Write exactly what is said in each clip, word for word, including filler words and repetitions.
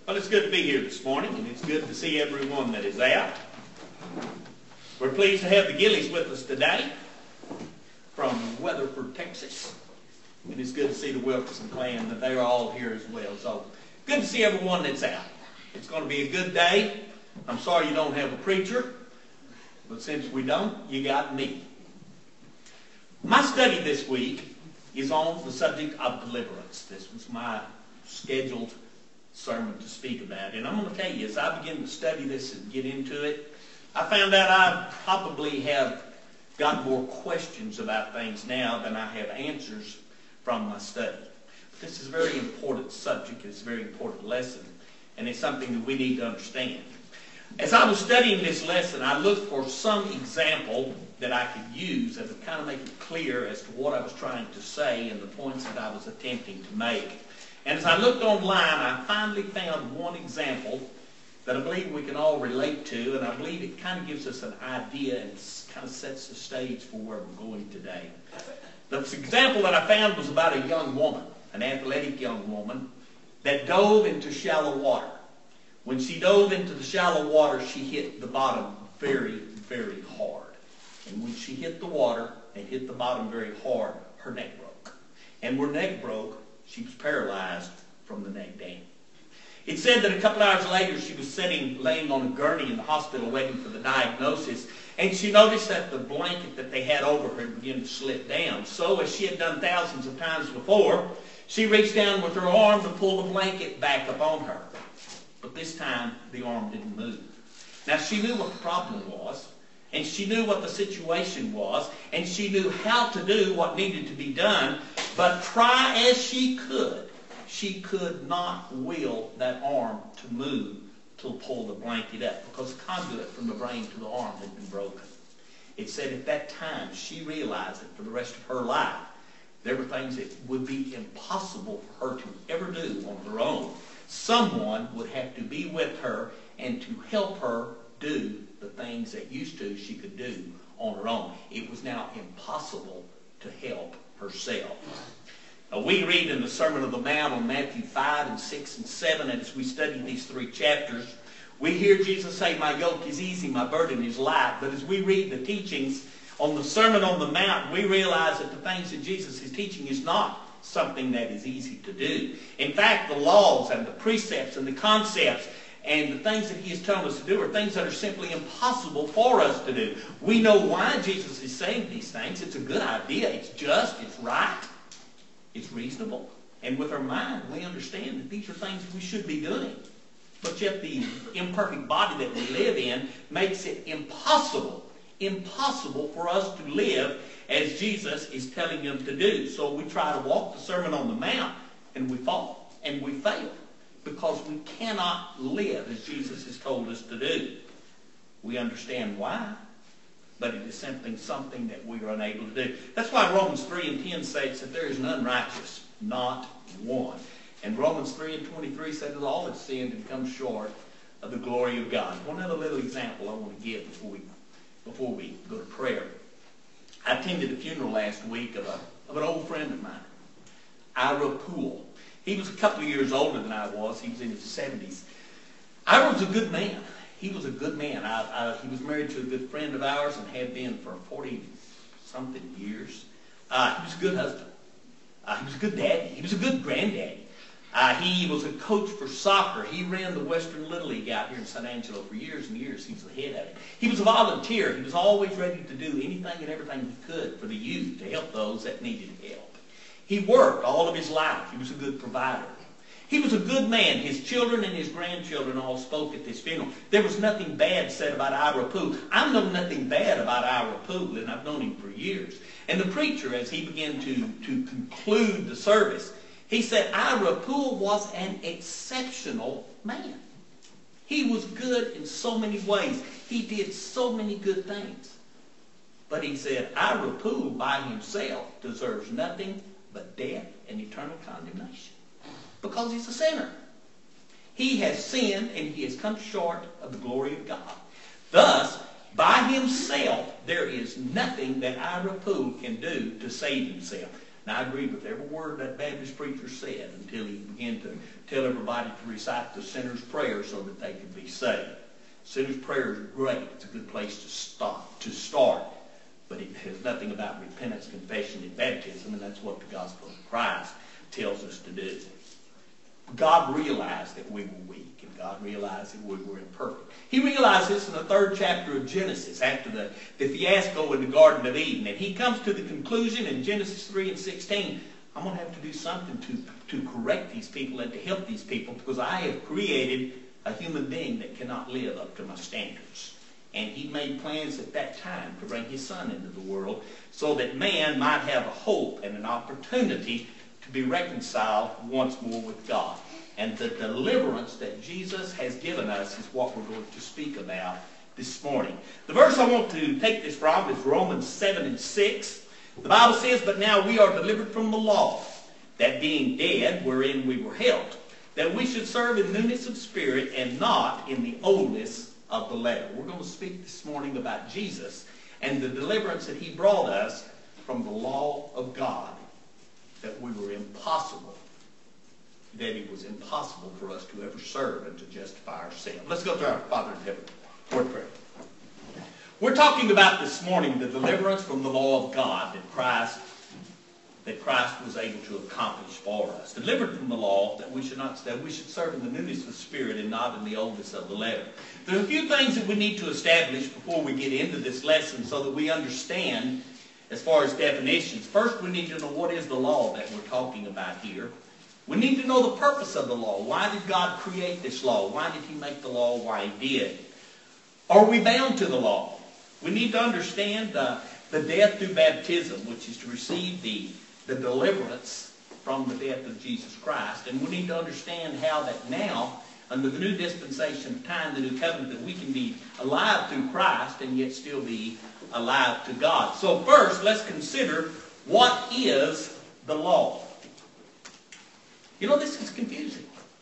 Well, it's good to be here this morning, and it's good to see everyone that is out. We're pleased to have the Gillies with us today from Weatherford, Texas. And it's good to see the Wilkerson clan, that they are all here as well. So, good to see everyone that's out. It's going to be a good day. I'm sorry you don't have a preacher, but since we don't, you got me. My study this week is on the subject of deliverance. This was my scheduled sermon to speak about. And I'm going to tell you, as I begin to study this and get into it, I found out I probably have got more questions about things now than I have answers from my study. But this is a very important subject. It's a very important lesson. And it's something that we need to understand. As I was studying this lesson, I looked for some example that I could use that would kind of make it clear as to what I was trying to say and the points that I was attempting to make. And as I looked online, I finally found one example that I believe we can all relate to, and I believe it kind of gives us an idea and kind of sets the stage for where we're going today. The example that I found was about a young woman, an athletic young woman, that dove into shallow water. When she dove into the shallow water, she hit the bottom very, very hard. And when she hit the water and hit the bottom very hard, her neck broke. And when her neck broke, she was paralyzed from the neck down. It said that a couple hours later, she was sitting, laying on a gurney in the hospital waiting for the diagnosis, and she noticed that the blanket that they had over her began to slip down. So, as she had done thousands of times before, she reached down with her arm to pull the blanket back up on her. But this time, the arm didn't move. Now, she knew what the problem was, and she knew what the situation was, and she knew how to do what needed to be done, but try as she could, she could not will that arm to move to pull the blanket up, because the conduit from the brain to the arm had been broken. It said at that time she realized that for the rest of her life, there were things that would be impossible for her to ever do on her own. Someone would have to be with her and to help her do the things that used to she could do on her own. It was now impossible to help herself. Now, we read in the Sermon on the Mount on Matthew five and six and seven, and as we study these three chapters, we hear Jesus say, "My yoke is easy, my burden is light." But as we read the teachings on the Sermon on the Mount, we realize that the things that Jesus is teaching is not something that is easy to do. In fact, the laws and the precepts and the concepts and the things that he is telling us to do are things that are simply impossible for us to do. We know why Jesus is saying these things. It's a good idea. It's just. It's right. It's reasonable. And with our mind, we understand that these are things we should be doing. But yet the imperfect body that we live in makes it impossible, impossible for us to live as Jesus is telling them to do. So we try to walk the Sermon on the Mount, and we fall, and we fail, because we cannot live as Jesus has told us to do. We understand why, but it is simply something that we are unable to do. That's why Romans three and ten says that there is none righteous, not one. And Romans three and twenty-three says that all have sinned and come short of the glory of God. One other little example I want to give before we, before we go to prayer. I attended a funeral last week of, a, of an old friend of mine, Ira Poole. He was a couple of years older than I was. He was in his seventies. Ira was a good man. He was a good man. I, I, he was married to a good friend of ours and had been for forty-something years. Uh, he was a good husband. Uh, he was a good daddy. He was a good granddaddy. Uh, he was a coach for soccer. He ran the Western Little League out here in San Angelo for years and years. He was the head of it. He was a volunteer. He was always ready to do anything and everything he could for the youth to help those that needed help. He worked all of his life. He was a good provider. He was a good man. His children and his grandchildren all spoke at this funeral. There was nothing bad said about Ira Poole. I know nothing bad about Ira Poole, and I've known him for years. And the preacher, as he began to, to conclude the service, he said Ira Poole was an exceptional man. He was good in so many ways. He did so many good things. But he said Ira Poole by himself deserves nothing but death and eternal condemnation, because he's a sinner. He has sinned and he has come short of the glory of God. Thus, by himself, there is nothing that Ira Poole can do to save himself. And I agreed with every word that Baptist preacher said until he began to tell everybody to recite the sinner's prayer so that they could be saved. Sinner's prayer is great. It's a good place to stop, to start. But it has nothing about repentance, confession, and baptism, and that's what the gospel of Christ tells us to do. God realized that we were weak, and God realized that we were imperfect. He realized this in the third chapter of Genesis, after the, the fiasco in the Garden of Eden. And he comes to the conclusion in Genesis three and sixteen, I'm going to have to do something to, to correct these people and to help these people, because I have created a human being that cannot live up to my standards. And he made plans at that time to bring his son into the world so that man might have a hope and an opportunity to be reconciled once more with God. And the deliverance that Jesus has given us is what we're going to speak about this morning. The verse I want to take this from is Romans seven and six. The Bible says, but now we are delivered from the law, that being dead wherein we were held, that we should serve in newness of spirit and not in the oldness of the letter. We're going to speak this morning about Jesus and the deliverance that he brought us from the law of God, that we were impossible, that it was impossible for us to ever serve and to justify ourselves. Let's go to our Father in heaven. Word of prayer. We're talking about this morning the deliverance from the law of God that Christ that Christ was able to accomplish for us. Delivered from the law that we should not that we should serve in the newness of the spirit and not in the oldness of the letter. There are a few things that we need to establish before we get into this lesson so that we understand as far as definitions. First, we need to know what is the law that we're talking about here. We need to know the purpose of the law. Why did God create this law? Why did he make the law? Why he did? Are we bound to the law? We need to understand uh, the death through baptism, which is to receive the, the deliverance from the death of Jesus Christ. And we need to understand how that now, under the new dispensation of time, the new covenant, that we can be alive through Christ and yet still be alive to God. So first, let's consider what is the law. You know, this is confusing.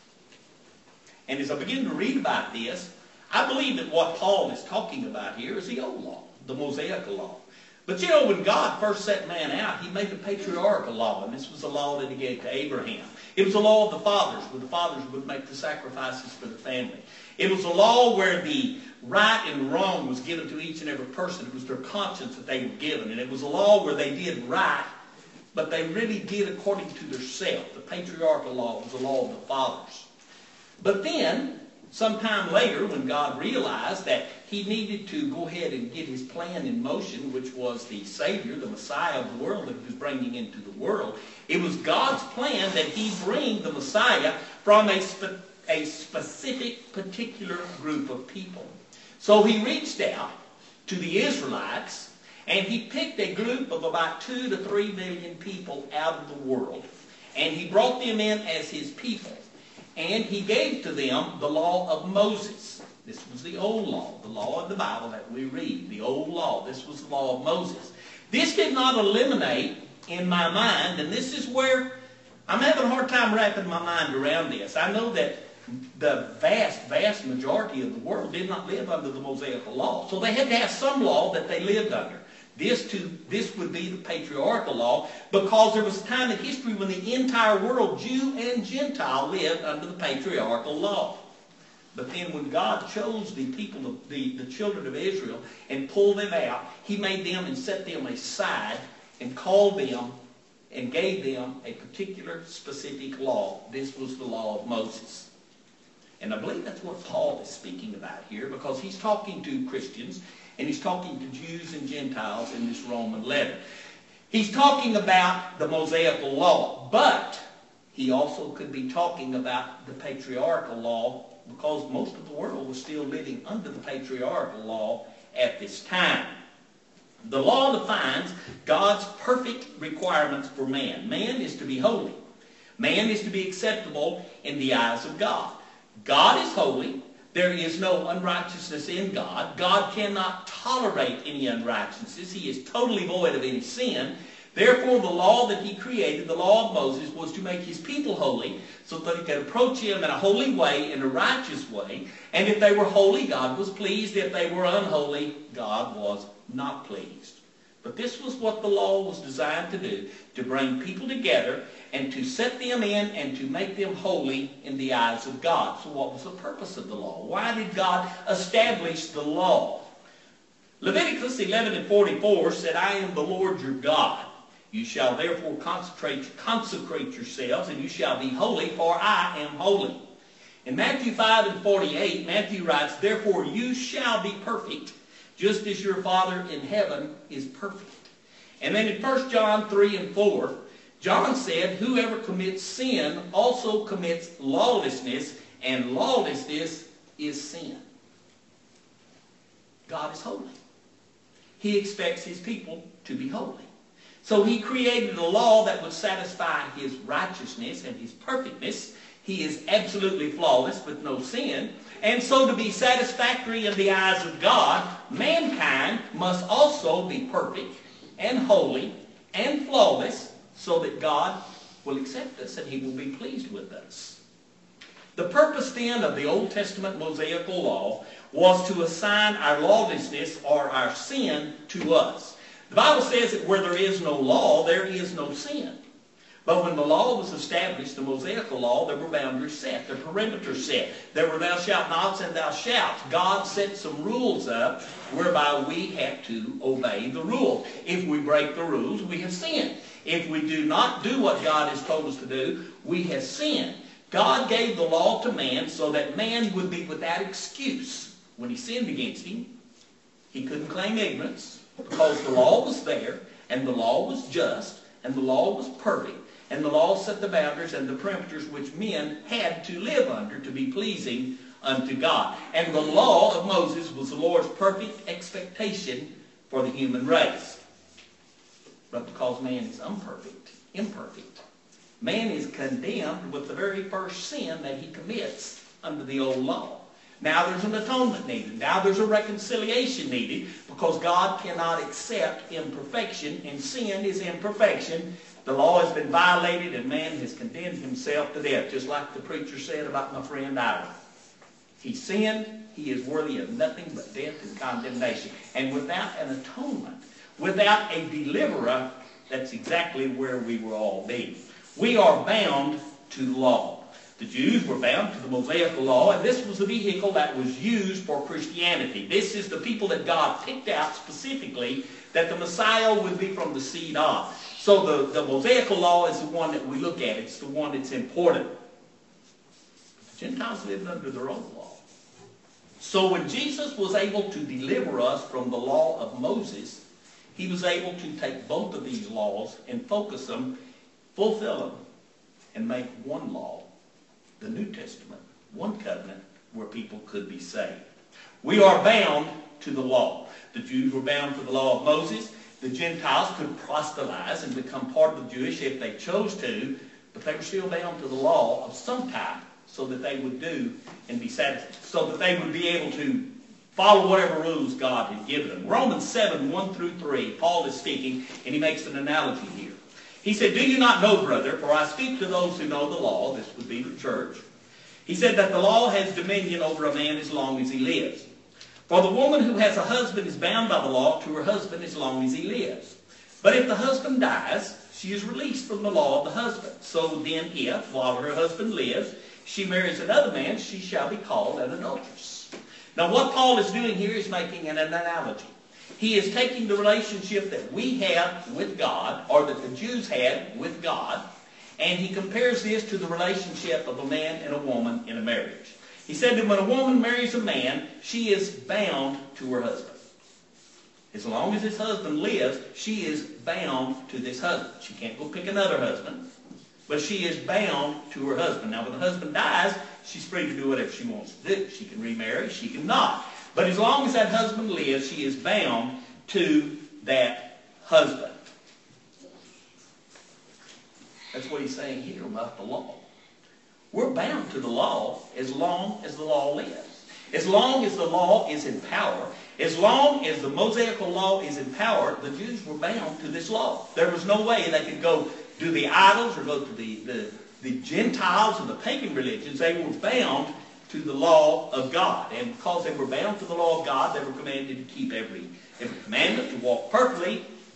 And as I begin to read about this, I believe that what Paul is talking about here is the old law, the Mosaical law. But you know, when God first set man out, he made the patriarchal law, and this was the law that he gave to Abraham. It was the law of the fathers, where the fathers would make the sacrifices for the family. It was a law where the right and wrong was given to each and every person. It was their conscience that they were given. And it was a law where they did right, but they really did according to their self. The patriarchal law was the law of the fathers. But then, sometime later, when God realized that he needed to go ahead and get his plan in motion, which was the Savior, the Messiah of the world that he was bringing into the world, it was God's plan that he bring the Messiah from a, spe a specific, particular group of people. So he reached out to the Israelites, and he picked a group of about two to three million people out of the world, and he brought them in as his people. And he gave to them the law of Moses. This was the old law, the law of the Bible that we read, the old law. This was the law of Moses. This did not eliminate in my mind, and this is where I'm having a hard time wrapping my mind around this. I know that the vast, vast majority of the world did not live under the Mosaical law. So they had to have some law that they lived under. This, too, this would be the patriarchal law, because there was a time in history when the entire world, Jew and Gentile, lived under the patriarchal law. But then when God chose the people, of the, the children of Israel, and pulled them out, he made them and set them aside and called them and gave them a particular specific law. This was the law of Moses. And I believe that's what Paul is speaking about here, because he's talking to Christians, and he's talking to Jews and Gentiles in this Roman letter. He's talking about the Mosaical law, but he also could be talking about the patriarchal law, because most of the world was still living under the patriarchal law at this time. The law defines God's perfect requirements for man. Man is to be holy. Man is to be acceptable in the eyes of God. God is holy. There is no unrighteousness in God. God cannot tolerate any unrighteousness. He is totally void of any sin. Therefore, the law that he created, the law of Moses, was to make his people holy so that they could approach him in a holy way, in a righteous way. And if they were holy, God was pleased. If they were unholy, God was not pleased. But this was what the law was designed to do, to bring people together and to set them in and to make them holy in the eyes of God. So what was the purpose of the law? Why did God establish the law? Leviticus eleven and forty-four said, I am the Lord your God. You shall therefore consecrate, consecrate yourselves, and you shall be holy, for I am holy. In Matthew five and forty-eight, Matthew writes, therefore you shall be perfect, just as your Father in heaven is perfect. And then in First John three and four, John said, whoever commits sin also commits lawlessness, and lawlessness is sin. God is holy. He expects his people to be holy. So he created a law that would satisfy his righteousness and his perfectness. He is absolutely flawless with no sin. And so to be satisfactory in the eyes of God, mankind must also be perfect and holy and flawless so that God will accept us and he will be pleased with us. The purpose then of the Old Testament Mosaical law was to assign our lawlessness or our sin to us. The Bible says that where there is no law, there is no sin. But when the law was established, the Mosaical law, there were boundaries set, the perimeters set. There were thou shalt nots and thou shalt. God set some rules up whereby we had to obey the rules. If we break the rules, we have sinned. If we do not do what God has told us to do, we have sinned. God gave the law to man so that man would be without excuse. When he sinned against him, he couldn't claim ignorance because the law was there, and the law was just, and the law was perfect. And the law set the boundaries and the perimeters which men had to live under to be pleasing unto God. And the law of Moses was the Lord's perfect expectation for the human race. But because man is imperfect, imperfect, man is condemned with the very first sin that he commits under the old law. Now there's an atonement needed. Now there's a reconciliation needed because God cannot accept imperfection, and sin is imperfection. The law has been violated and man has condemned himself to death, just like the preacher said about my friend Ira. He sinned, he is worthy of nothing but death and condemnation. And without an atonement, without a deliverer, that's exactly where we will all be. We are bound to the law. The Jews were bound to the Mosaical law, and this was the vehicle that was used for Christianity. This is the people that God picked out specifically that the Messiah would be from the seed of. So the, the Mosaical law is the one that we look at. It's the one that's important. The Gentiles lived under their own law. So when Jesus was able to deliver us from the law of Moses, he was able to take both of these laws and focus them, fulfill them, and make one law, the New Testament, one covenant where people could be saved. We are bound to the law. The Jews were bound to the law of Moses. The Gentiles could proselytize and become part of the Jewish if they chose to, but they were still bound to the law of some type so that they would do and be satisfied, so that they would be able to follow whatever rules God had given them. Romans seven, one through three, Paul is speaking, and he makes an analogy here. He said, do you not know, brother, for I speak to those who know the law, this would be the church. He said that the law has dominion over a man as long as he lives. For the woman who has a husband is bound by the law to her husband as long as he lives. But if the husband dies, she is released from the law of the husband. So then if, while her husband lives, she marries another man, she shall be called an adulteress. Now what Paul is doing here is making an analogy. He is taking the relationship that we have with God, or that the Jews had with God, and he compares this to the relationship of a man and a woman in a marriage. He said that when a woman marries a man, she is bound to her husband. As long as this husband lives, she is bound to this husband. She can't go pick another husband, but she is bound to her husband. Now, when the husband dies, she's free to do whatever she wants to do. She can remarry, she can not. But as long as that husband lives, she is bound to that husband. That's what he's saying here about the law. We're bound to the law as long as the law lives. As long as the law is in power, as long as the Mosaical law is in power, the Jews were bound to this law. There was no way they could go do the idols or go to the, the, the Gentiles or the pagan religions. They were bound to the law of God. And because they were bound to the law of God, they were commanded to keep every, every commandment, to walk perfectly,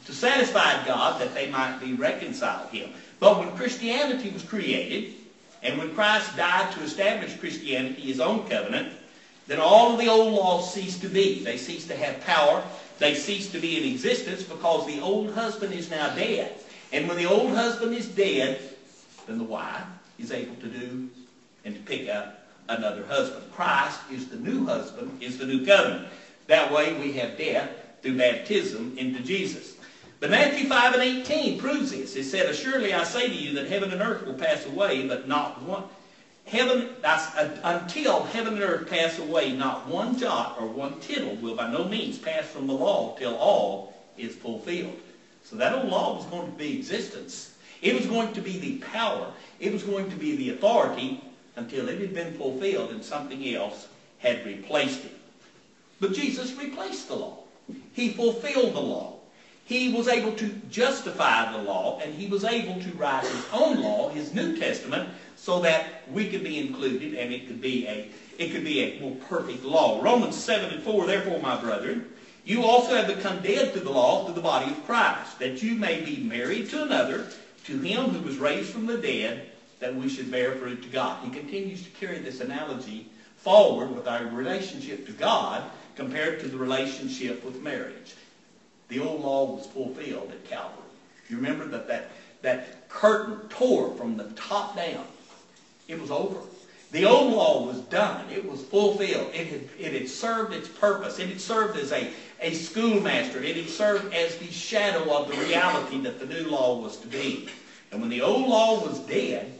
to satisfy God that they might be reconciled to him. But when Christianity was created, and when Christ died to establish Christianity, his own covenant, then all of the old laws ceased to be. They ceased to have power. They ceased to be in existence because the old husband is now dead. And when the old husband is dead, then the wife is able to do and to pick up another husband. Christ is the new husband, is the new covenant. That way we have death through baptism into Jesus. But Matthew five and eighteen proves this. It said, "Surely I say to you that heaven and earth will pass away, but not one... Heaven, that's, uh, until heaven and earth pass away, not one jot or one tittle will by no means pass from the law till all is fulfilled." So that old law was going to be existence. It was going to be the power. It was going to be the authority until it had been fulfilled and something else had replaced it. But Jesus replaced the law. He fulfilled the law. He was able to justify the law, and he was able to write his own law, his New Testament, so that we could be included, and it could be a it could be a more perfect law. Romans seven and four, "Therefore, my brethren, you also have become dead to the law through the body of Christ, that you may be married to another, to him who was raised from the dead, that we should bear fruit to God." He continues to carry this analogy forward with our relationship to God compared to the relationship with marriage. The old law was fulfilled at Calvary. You remember that that, that curtain tore from the top down. It was over. The old law was done. It was fulfilled. It had, it had served its purpose. It had served as a, a schoolmaster. It had served as the shadow of the reality that the new law was to be. And when the old law was dead,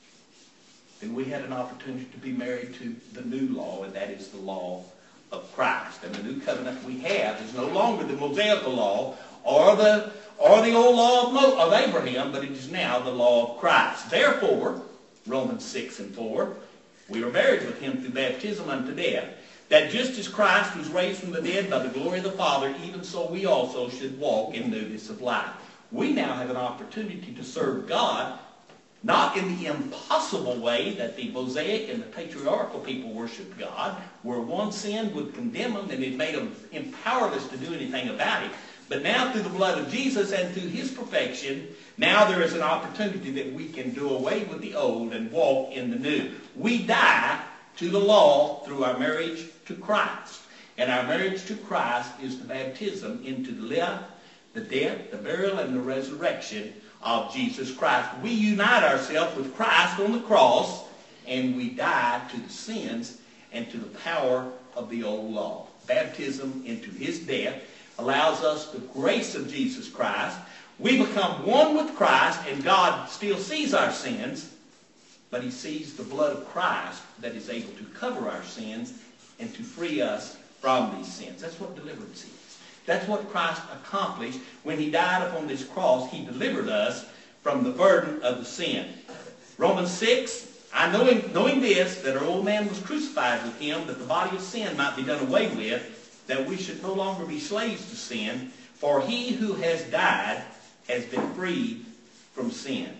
then we had an opportunity to be married to the new law, and that is the law of Christ. And the new covenant we have is no longer the Mosaical law or the, or the old law of, Mo, of Abraham, but it is now the law of Christ. Therefore, Romans six and four, "We were buried with him through baptism unto death, that just as Christ was raised from the dead by the glory of the Father, even so we also should walk in newness of life." We now have an opportunity to serve God, not in the impossible way that the Mosaic and the patriarchal people worshiped God, where one sin would condemn them and it made them powerless to do anything about it. But now through the blood of Jesus and through his perfection, now there is an opportunity that we can do away with the old and walk in the new. We die to the law through our marriage to Christ. And our marriage to Christ is the baptism into the life, the death, the burial, and the resurrection of Jesus Christ. We unite ourselves with Christ on the cross, and we die to the sins and to the power of the old law. Baptism into his death allows us the grace of Jesus Christ. We become one with Christ, and God still sees our sins, but he sees the blood of Christ that is able to cover our sins and to free us from these sins. That's what deliverance is. That's what Christ accomplished when he died upon this cross. He delivered us from the burden of the sin. Romans six, "I knowing, knowing this, that our old man was crucified with him, that the body of sin might be done away with, that we should no longer be slaves to sin, for he who has died has been freed from sin."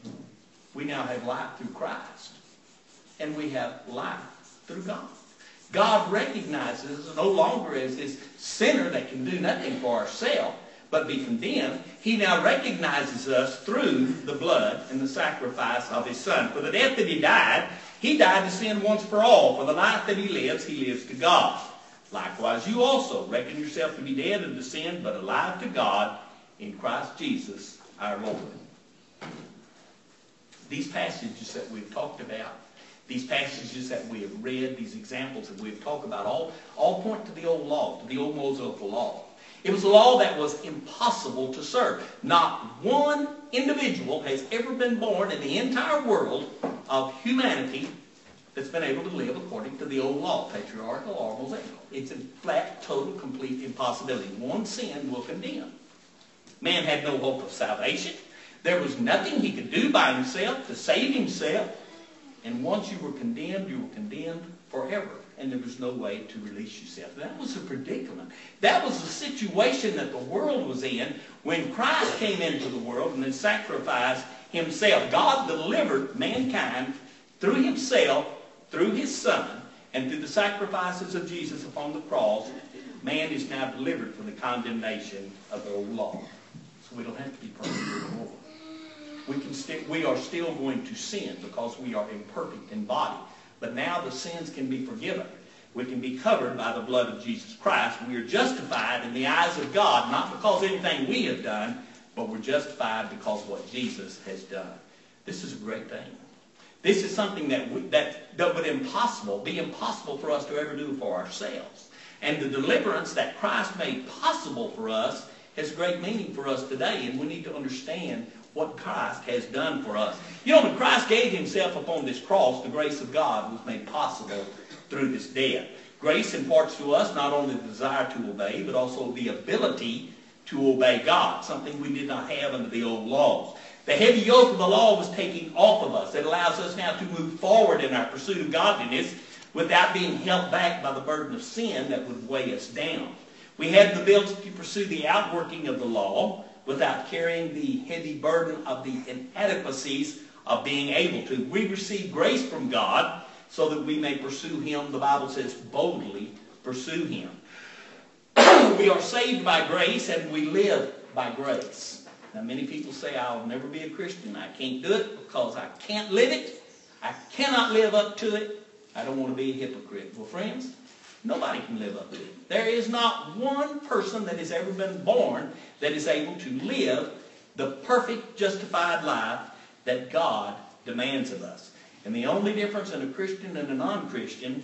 We now have life through Christ, and we have life through God. God recognizes us no longer as this sinner that can do nothing for ourselves but be condemned. He now recognizes us through the blood and the sacrifice of his Son. For the death that he died, he died to sin once for all. For the life that he lives, he lives to God. Likewise, you also reckon yourself to be dead unto sin, but alive to God in Christ Jesus our Lord. These passages that we've talked about, these passages that we have read, these examples that we've talked about, all, all point to the old law, to the old Mosaical law. It was a law that was impossible to serve. Not one individual has ever been born in the entire world of humanity that's been able to live according to the old law, patriarchal or Mosaical. It's a flat, total, complete impossibility. One sin will condemn. Man had no hope of salvation. There was nothing he could do by himself to save himself. And once you were condemned, you were condemned forever. And there was no way to release yourself. That was a predicament. That was the situation that the world was in when Christ came into the world and then sacrificed himself. God delivered mankind through himself, through his Son, and through the sacrifices of Jesus upon the cross. Man is now delivered from the condemnation of the old law. We don't have to be perfect anymore. We, can st- we are still going to sin because we are imperfect in body. But now the sins can be forgiven. We can be covered by the blood of Jesus Christ. We are justified in the eyes of God, not because of anything we have done, but we're justified because of what Jesus has done. This is a great thing. This is something that, we, that, that would impossible, be impossible for us to ever do for ourselves. And the deliverance that Christ made possible for us has great meaning for us today, and we need to understand what Christ has done for us. You know, when Christ gave himself upon this cross, the grace of God was made possible through this death. Grace imparts to us not only the desire to obey, but also the ability to obey God, something we did not have under the old laws. The heavy yoke of the law was taken off of us. It allows us now to move forward in our pursuit of godliness without being held back by the burden of sin that would weigh us down. We have the ability to pursue the outworking of the law without carrying the heavy burden of the inadequacies of being able to. We receive grace from God so that we may pursue him. The Bible says boldly pursue him. We are saved by grace and we live by grace. Now many people say, I'll never be a Christian. I can't do it because I can't live it. I cannot live up to it. I don't want to be a hypocrite. Well, friends, nobody can live up to it. There is not one person that has ever been born that is able to live the perfect, justified life that God demands of us. And the only difference in a Christian and a non-Christian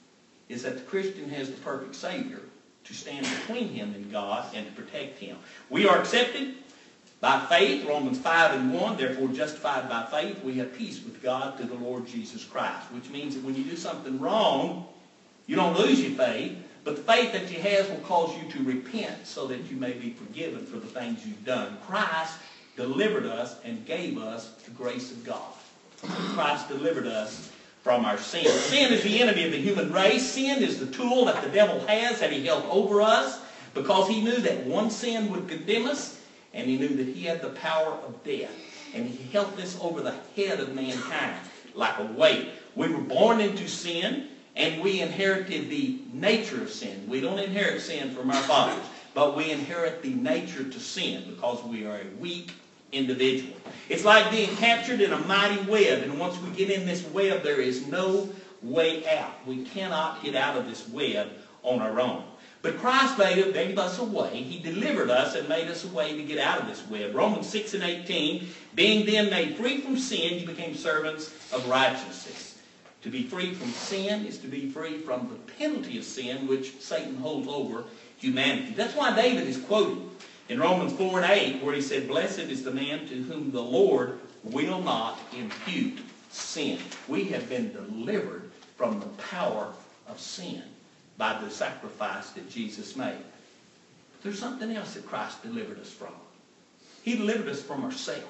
is that the Christian has the perfect Savior to stand between him and God and to protect him. We are accepted by faith, Romans five and one, therefore justified by faith, we have peace with God through the Lord Jesus Christ. Which means that when you do something wrong, you don't lose your faith, but the faith that you have will cause you to repent so that you may be forgiven for the things you've done. Christ delivered us and gave us the grace of God. Christ delivered us from our sin. Sin is the enemy of the human race. Sin is the tool that the devil has that he held over us because he knew that one sin would condemn us. And he knew that he had the power of death. And he held this over the head of mankind like a weight. We were born into sin, and we inherited the nature of sin. We don't inherit sin from our fathers, but we inherit the nature to sin because we are a weak individual. It's like being captured in a mighty web, and once we get in this web, there is no way out. We cannot get out of this web on our own. But Christ made, gave us a way. He delivered us and made us a way to get out of this web. Romans six and eighteen, being then made free from sin, you became servants of righteousness. To be free from sin is to be free from the penalty of sin which Satan holds over humanity. That's why David is quoted in Romans four and eight, where he said, blessed is the man to whom the Lord will not impute sin. We have been delivered from the power of sin by the sacrifice that Jesus made. But there's something else that Christ delivered us from. He delivered us from ourself.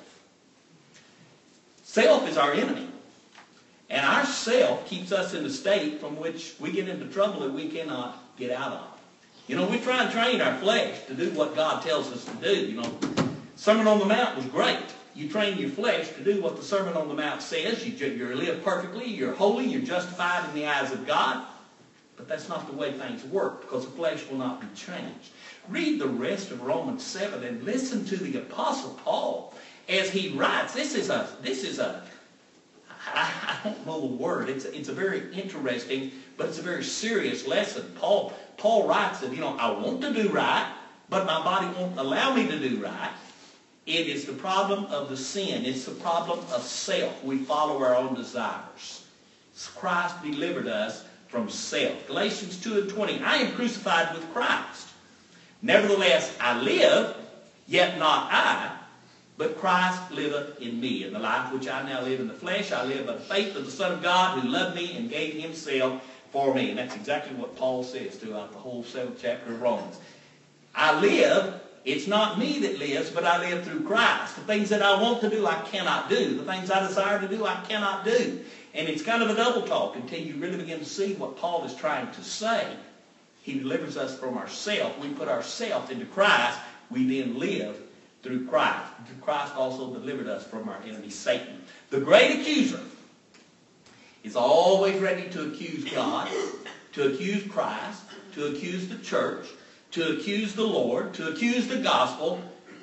Self is our enemy. And our self keeps us in a state from which we get into trouble that we cannot get out of. You know, we try and train our flesh to do what God tells us to do. You know, Sermon on the Mount was great. You train your flesh to do what the Sermon on the Mount says. You, you live perfectly, you're holy, you're justified in the eyes of God. But that's not the way things work, because the flesh will not be changed. Read the rest of Romans seven and listen to the Apostle Paul as he writes. This is a, this is a, I, I don't know the word. It's, it's a very interesting, but it's a very serious lesson. Paul, Paul writes that, you know, I want to do right, but my body won't allow me to do right. It is the problem of the sin. It's the problem of self. We follow our own desires. Christ delivered us from self. Galatians two and twenty, I am crucified with Christ. Nevertheless, I live, yet not I, but Christ liveth in me. In the life which I now live in the flesh, I live by the faith of the Son of God who loved me and gave himself for me. And that's exactly what Paul says throughout the whole seventh chapter of Romans. I live, it's not me that lives, but I live through Christ. The things that I want to do, I cannot do. The things I desire to do, I cannot do. And it's kind of a double talk until you really begin to see what Paul is trying to say. He delivers us from ourself. We put ourself into Christ. We then live through Christ. Christ also delivered us from our enemy Satan. The great accuser is always ready to accuse God, to accuse Christ, to accuse the church, to accuse the Lord, to accuse the gospel,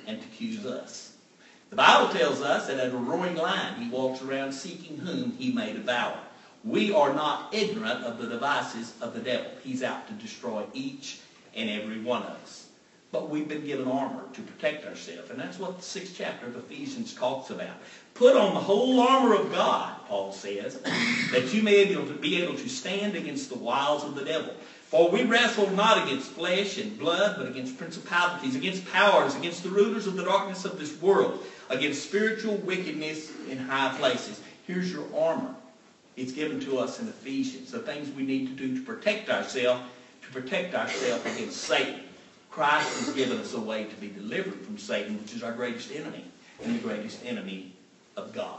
and to accuse us. The Bible tells us that at a roaring lion he walks around seeking whom he may devour. We are not ignorant of the devices of the devil. He's out to destroy each and every one of us. But we've been given armor to protect ourselves. And that's what the sixth chapter of Ephesians talks about. Put on the whole armor of God, Paul says, that you may be able to, be able to stand against the wiles of the devil. For we wrestle not against flesh and blood, but against principalities, against powers, against the rulers of the darkness of this world, against spiritual wickedness in high places. Here's your armor. It's given to us in Ephesians. The things we need to do to protect ourselves, to protect ourselves against Satan. Christ has given us a way to be delivered from Satan, which is our greatest enemy, and the greatest enemy of God.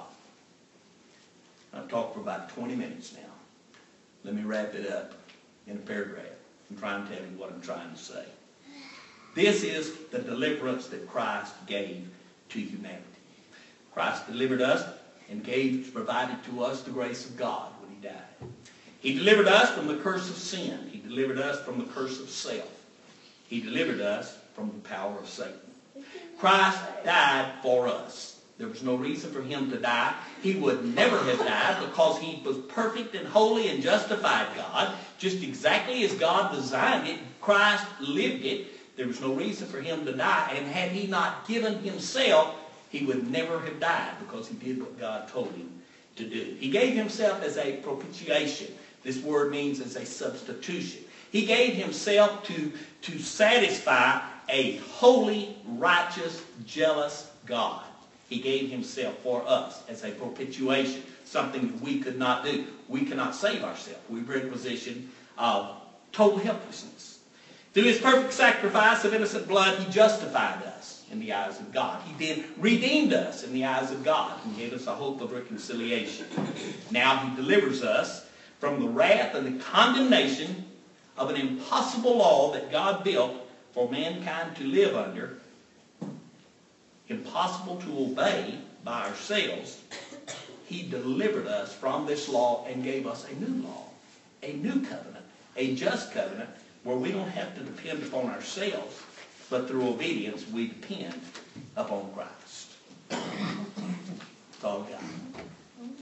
I've talked for about twenty minutes now. Let me wrap it up in a paragraph and try and tell you what I'm trying to say. This is the deliverance that Christ gave to humanity. Christ delivered us and gave, provided to us the grace of God when he died. He delivered us from the curse of sin. He delivered us from the curse of self. He delivered us from the power of Satan. Christ died for us. There was no reason for him to die. He would never have died because he was perfect and holy and justified God. Just exactly as God designed it, Christ lived it. There was no reason for him to die. And had he not given himself, he would never have died because he did what God told him to do. He gave himself as a propitiation. This word means as a substitution. He gave himself to, to satisfy a holy, righteous, jealous God. He gave himself for us as a propitiation, something that we could not do. We cannot save ourselves. We were in a position of total helplessness. Through his perfect sacrifice of innocent blood, he justified us in the eyes of God. He then redeemed us in the eyes of God and gave us a hope of reconciliation. Now he delivers us from the wrath and the condemnation of an impossible law that God built for mankind to live under, impossible to obey by ourselves. He delivered us from this law and gave us a new law, a new covenant, a just covenant, where we don't have to depend upon ourselves, but through obedience we depend upon Christ. That's all I got.